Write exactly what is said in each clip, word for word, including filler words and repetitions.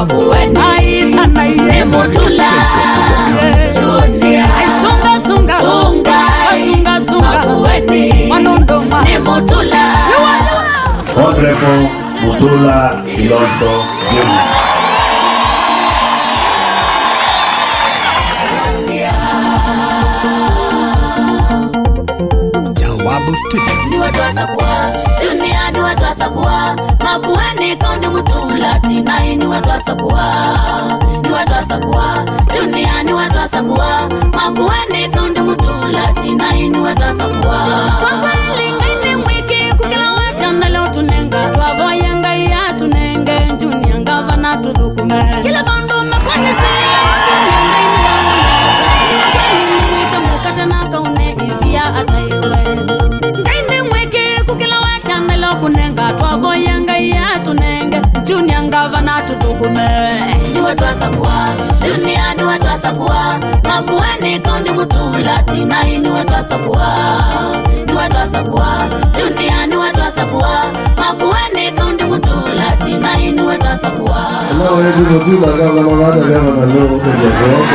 makueni ni mutula Junior sunga sunga sunga sunga sunga makueni manondoma ni mutula Honorable Mutula Kilonzo Junior Ni watu wasakua, Junior ni watu wasakua makueni kaundi mutula tinai ni watu wasakua ni watu wasakua, Junior ni watu wasakua makueni kaundi mutula tinai ni watu wasakua kwa kweli ngini mwiki kukila wachanda leo tunenga twavoyenga ya tunenge Junior ngavana tudhukume kila bandu makwani sila tunenga ini wawala ni wakweli ni mwita mukata na kaune ivya ataiwe kunenga twavoyenga ya tunenge Junior ngavana tudhukume ni watu wasakua, Junior ni watu wasakua makueni kaundi mutula tinai ni watu wasakua ni watu wasakua, Junior ni watu wasakua makueni kaundi mutula tinai ni watu wasakua na wewe ndio tu kama mama leo na leo kwa hiyo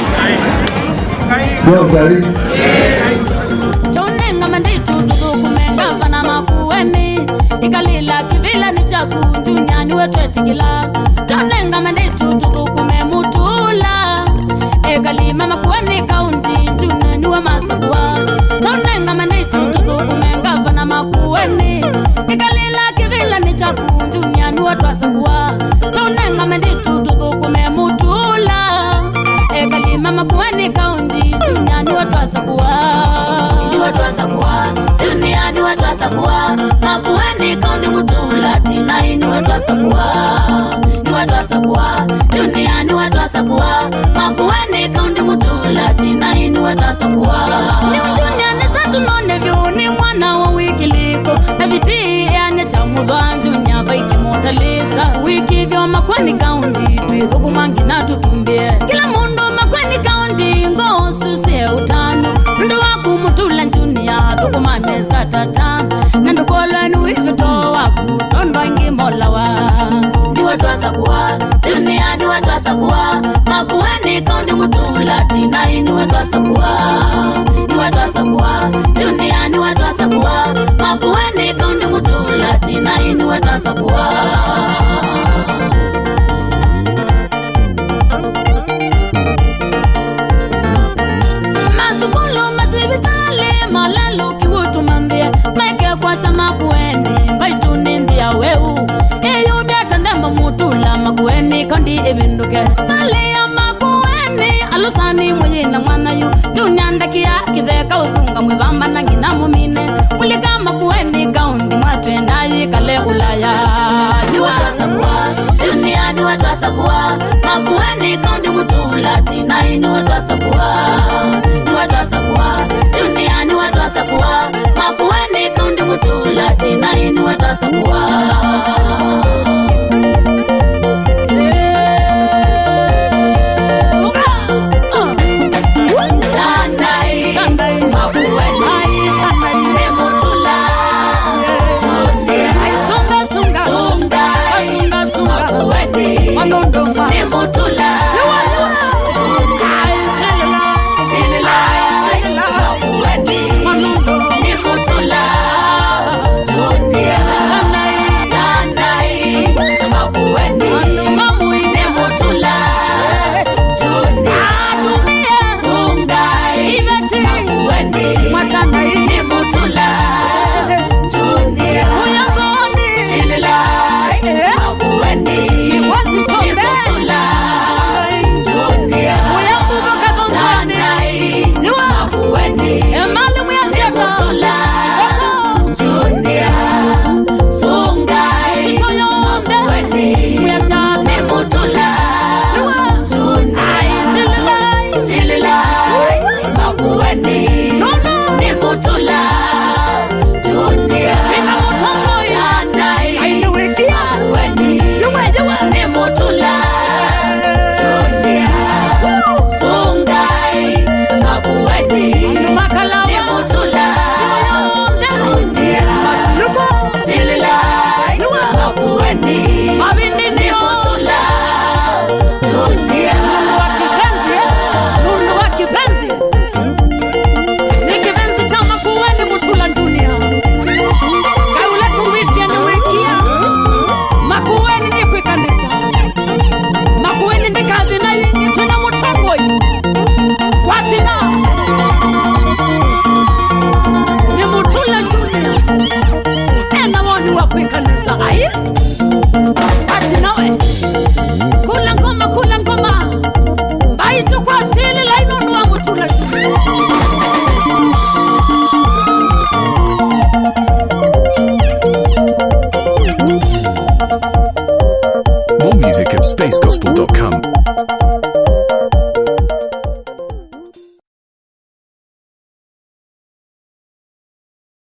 sio kali tunenga manditu tudhukume ngavana makueni ikalila kivila ni chaku Junior ni wetu etikila tonenga manditu tudhukume mutula ekalima makueni kaundi Junior ni wa masakua tonenga manditu tudhukume ngavana makueni ikalila kivila ni chaku Junior ni wetu asakua tonenga manditu tudhukume mutula ekalima makueni kaundi Junior ni wetu asakua ni watu wasakua, Junior ni watu wasakua makueni kaundi mutula tinai ni watu wasakua ni watu wasakua, Junior ni watu wasakua makueni kaundi mutula tinai ni watu wasakua ni Junior ni satu none vyo ni mwana wa wikiliko na viti ane tamudwa Junior vaiki motalisa wiki vyo makueni kaundi tuihuku mangi na tutumbie kila mundu makueni kaundi ngo susie utano ndu waku mutula Junior thukuma mesa tata nandu kolanu ifito waku tondo ingi molawa ni watu wasakua, Junior ni watu wasakua makueni kaundi mutula tinai ni watu wasakua ni watu wasakua, Junior ni watu wasakua makueni kaundi mutula tinai ni watu wasakua malalu kiwutu mambie meke kwa sama kueni mbaitu nindi ya weu eyo biata ndemba mutula makueni kondi ebinduke male ya makueni alusani mwenye mwana yu dunyandaki ya kitheka udhunga mwibamba nangi na mumine mulika makueni kaundi mwatwenda yikale ulaya ni watu wasakua, Junior ni watu wasakua makueni kaundi mutula tinai ni watu wasakua ni watu wasakua, Junior ni watu wasakua makueni kaundi mutula tinai ni watu wasakua ni mutula Junior ena woni wa kwikanisa ai